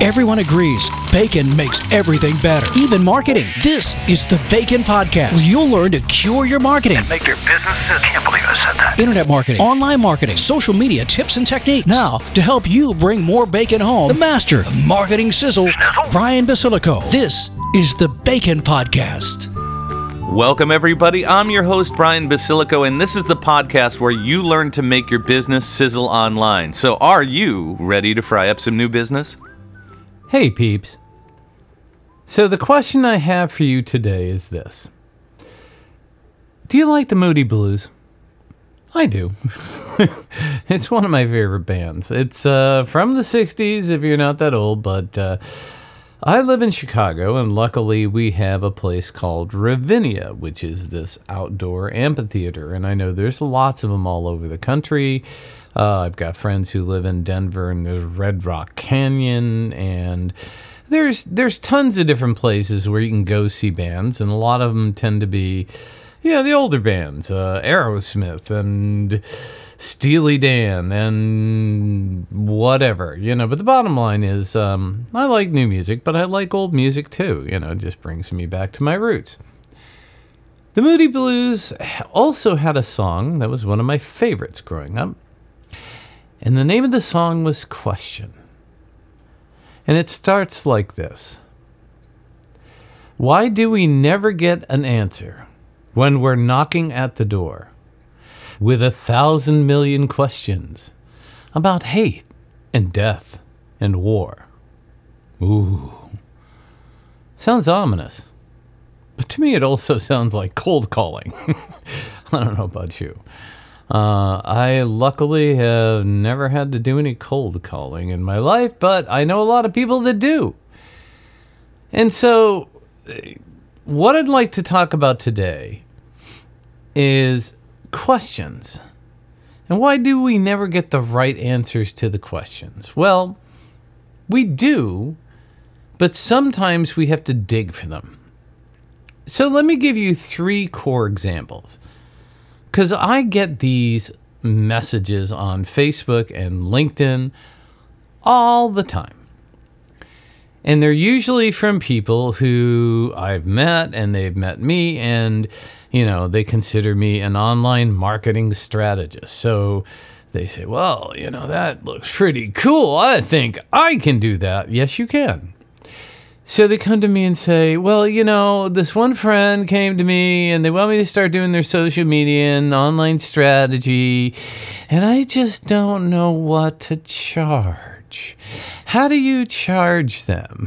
Everyone agrees bacon makes everything better, even marketing. This is the Bacon Podcast, where you'll learn to cure your marketing. And make your business. I can't believe I said that. Internet marketing, online marketing, social media tips and techniques. Now, to help you bring more bacon home, the master of marketing sizzle, Brian Basilico. This is the Bacon Podcast. Welcome, everybody. I'm your host, Brian Basilico, and this is the podcast where you learn to make your business sizzle online. So are you ready to fry up some new business? Hey, peeps. So the question I have for you today is this. Do you like the Moody Blues? I do. It's one of my favorite bands. It's from the 60s, if you're not that old, but I live in Chicago, and luckily we have a place called Ravinia, which is this outdoor amphitheater, and I know there's lots of them all over the country. I've got friends who live in Denver, and there's Red Rock Canyon, and there's tons of different places where you can go see bands, and a lot of them tend to be, the older bands, Aerosmith and Steely Dan and whatever, But the bottom line is, I like new music, but I like old music too. It just brings me back to my roots. The Moody Blues also had a song that was one of my favorites growing up. And the name of the song was Question. And it starts like this. Why do we never get an answer when we're knocking at the door with 1,000 million questions about hate and death and war? Ooh. Sounds ominous. But to me, it also sounds like cold calling. I don't know about you. I luckily have never had to do any cold calling in my life, but I know a lot of people that do. And so what I'd like to talk about today is questions. And why do we never get the right answers to the questions? Well, we do, but sometimes we have to dig for them. So let me give you 3 core examples. Because I get these messages on Facebook and LinkedIn all the time. And they're usually from people who I've met and they've met me and, they consider me an online marketing strategist. So they say, well, that looks pretty cool. I think I can do that. Yes, you can. So they come to me and say, well, this one friend came to me and they want me to start doing their social media and online strategy, and I just don't know what to charge. How do you charge them?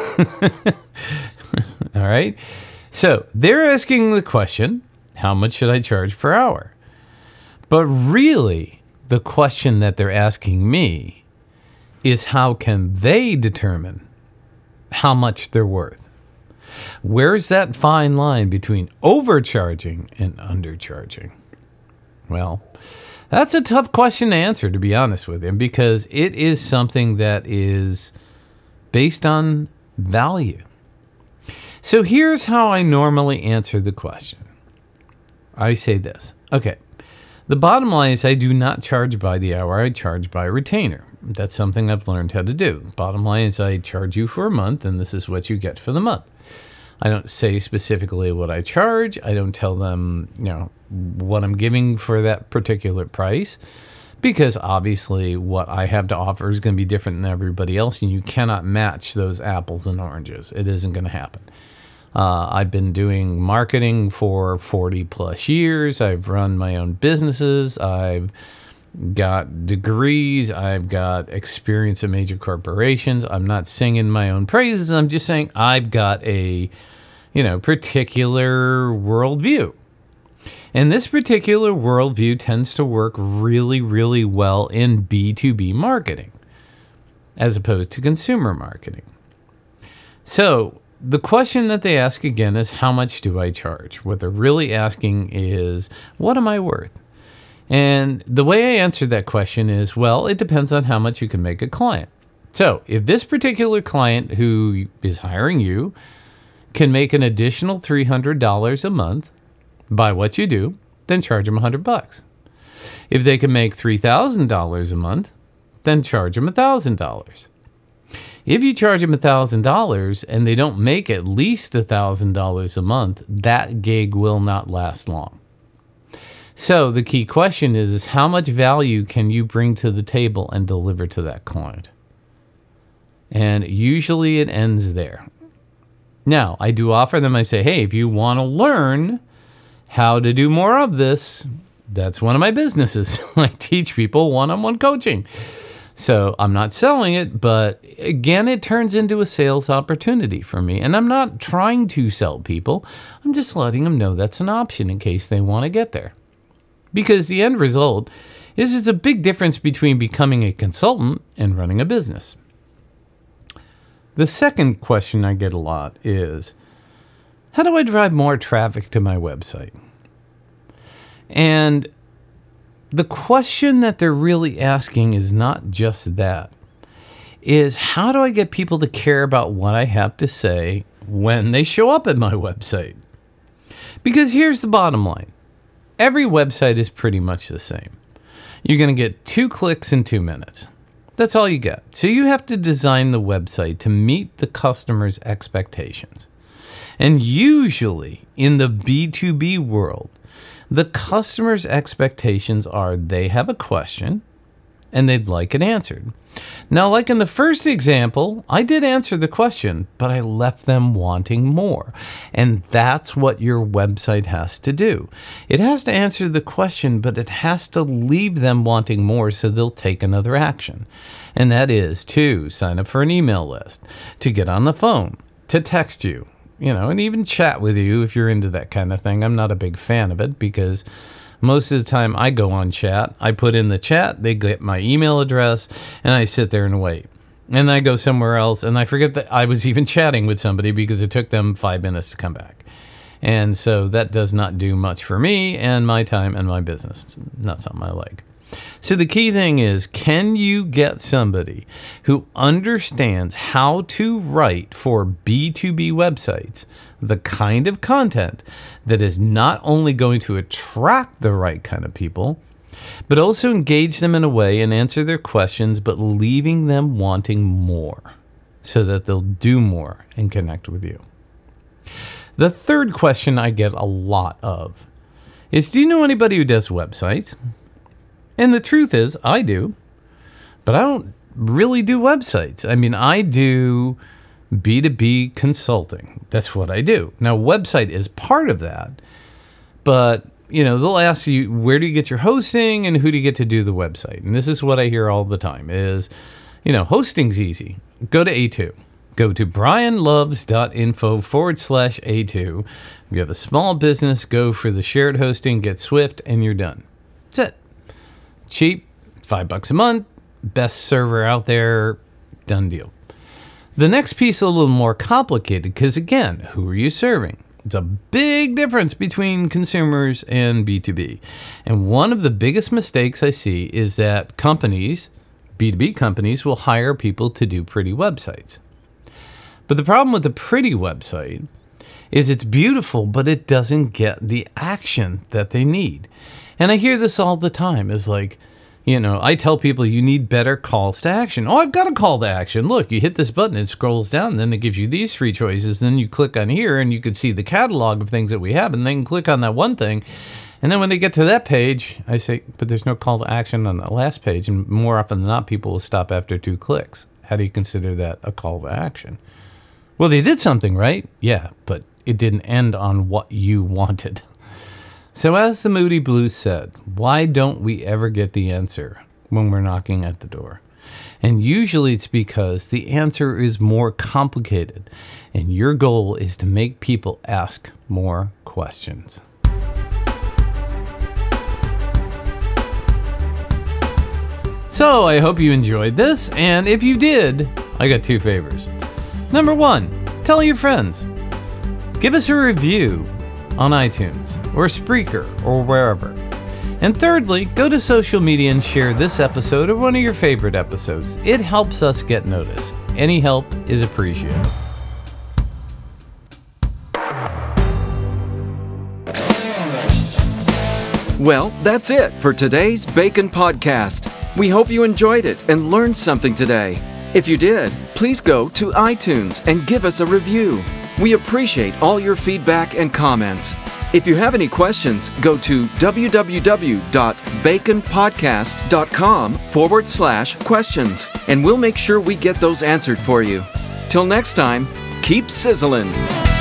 All right. So they're asking the question, how much should I charge per hour? But really, the question that they're asking me is, how can they determine how much they're worth? Where's that fine line between overcharging and undercharging? Well, that's a tough question to answer, to be honest with you, because it is something that is based on value. So here's how I normally answer the question. I say this. Okay, the bottom line is I do not charge by the hour. I charge by retainer. That's something I've learned how to do. Bottom line is I charge you for a month, and this is what you get for the month. I don't say specifically what I charge. I don't tell them, what I'm giving for that particular price, because obviously what I have to offer is going to be different than everybody else, and you cannot match those apples and oranges. It isn't going to happen. I've been doing marketing for 40 plus years. I've run my own businesses. I've got degrees. I've got experience at major corporations. I'm not singing my own praises. I'm just saying I've got a, particular worldview. And this particular worldview tends to work really, really well in B2B marketing as opposed to consumer marketing. So the question that they ask again is, how much do I charge? What they're really asking is, what am I worth? And the way I answer that question is, well, it depends on how much you can make a client. So if this particular client who is hiring you can make an additional $300 a month by what you do, then charge them $100. If they can make $3,000 a month, then charge them $1,000. If you charge them $1,000 and they don't make at least $1,000 a month, that gig will not last long. So the key question is how much value can you bring to the table and deliver to that client? And usually it ends there. Now, I do offer them, I say, hey, if you want to learn how to do more of this, that's one of my businesses. I teach people one-on-one coaching. So I'm not selling it, but again, it turns into a sales opportunity for me. And I'm not trying to sell people. I'm just letting them know that's an option in case they want to get there. Because the end result is it's a big difference between becoming a consultant and running a business. The second question I get a lot is, how do I drive more traffic to my website? And the question that they're really asking is not just that, is how do I get people to care about what I have to say when they show up at my website? Because here's the bottom line. Every website is pretty much the same. You're going to get 2 clicks in 2 minutes. That's all you get. So you have to design the website to meet the customer's expectations. And usually in the B2B world, the customer's expectations are they have a question and they'd like it answered. Now, like in the first example, I did answer the question, but I left them wanting more. And that's what your website has to do. It has to answer the question, but it has to leave them wanting more so they'll take another action. And that is to sign up for an email list, to get on the phone, to text you, and even chat with you if you're into that kind of thing. I'm not a big fan of it because most of the time I go on chat, I put in the chat, they get my email address, and I sit there and wait. And I go somewhere else, and I forget that I was even chatting with somebody because it took them 5 minutes to come back. And so that does not do much for me and my time and my business. It's not something I like. So the key thing is, can you get somebody who understands how to write for B2B websites the kind of content that is not only going to attract the right kind of people, but also engage them in a way and answer their questions, but leaving them wanting more so that they'll do more and connect with you? The third question I get a lot of is, do you know anybody who does websites? And the truth is, I do, but I don't really do websites. I mean, I do B2B consulting. That's what I do. Now, website is part of that, but, they'll ask you, where do you get your hosting and who do you get to do the website? And this is what I hear all the time is, hosting's easy. Go to A2. Go to brianloves.info/A2. If you have a small business, go for the shared hosting, get Swift, and you're done. That's it. Cheap, $5 a month, best server out there, done deal. The next piece is a little more complicated because, again, who are you serving? It's a big difference between consumers and B2B. And one of the biggest mistakes I see is that companies, B2B companies, will hire people to do pretty websites. But the problem with the pretty website is it's beautiful, but it doesn't get the action that they need. And I hear this all the time is like, I tell people you need better calls to action. Oh, I've got a call to action. Look, you hit this button, it scrolls down, then it gives you these 3 choices. Then you click on here and you can see the catalog of things that we have, and then click on that one thing. And then when they get to that page, I say, but there's no call to action on that last page. And more often than not, people will stop after 2 clicks. How do you consider that a call to action? Well, they did something, right? Yeah, but it didn't end on what you wanted. So as the Moody Blues said, why don't we ever get the answer when we're knocking at the door? And usually it's because the answer is more complicated, and your goal is to make people ask more questions. So I hope you enjoyed this, and if you did, I got 2 favors. Number 1, tell your friends. Give us a review on iTunes or Spreaker or wherever. And thirdly, go to social media and share this episode or one of your favorite episodes. It helps us get noticed. Any help is appreciated. Well, that's it for today's Bacon Podcast. We hope you enjoyed it and learned something today. If you did, please please go to iTunes and give us a review. We appreciate all your feedback and comments. If you have any questions, go to www.baconpodcast.com/questions, and we'll make sure we get those answered for you. Till next time, keep sizzling.